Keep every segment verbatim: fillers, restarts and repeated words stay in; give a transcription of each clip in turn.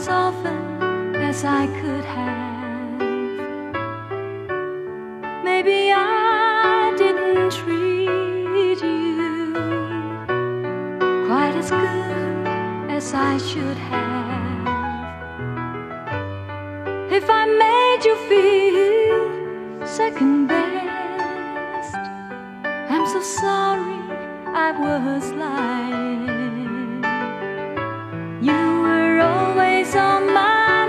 as often as I could have. Maybe I didn't treat you quite as good as I should have. If I made you feel second best, I'm so sorry I was lying. You were always on my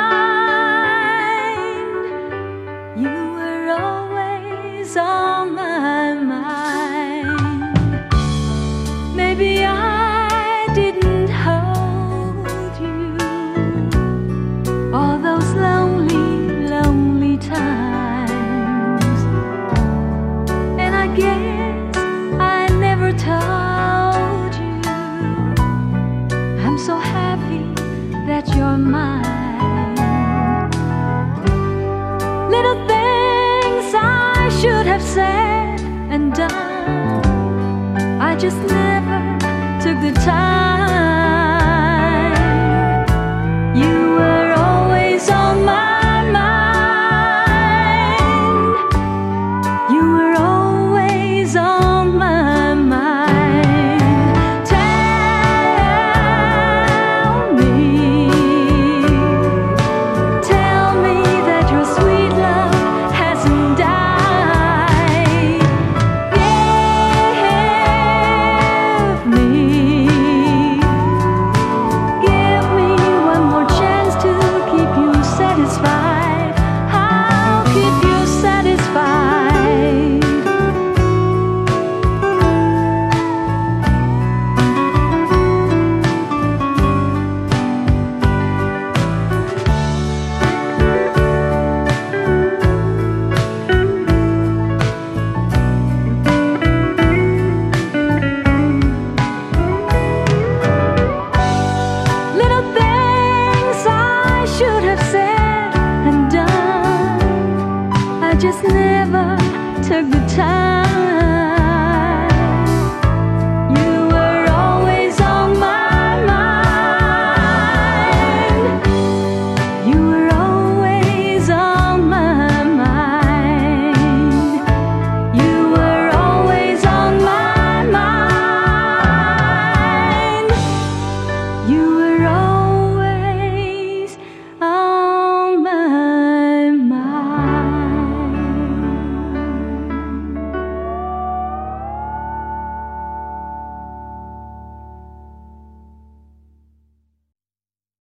mind. You were always on my mind. Maybe I didn't hold you all those lonely, lonely times, and I guess I never told you I'm so happy that you're mine. Little things I should have said and done, I just never took the time. You were always on my mind. You were always on my mind. Tell me, tell me that your sweet love hasn't died. Give me, give me one more chance to keep you satisfied. I'll keep you satisfied. Little things I should have said and done, I just never took the time.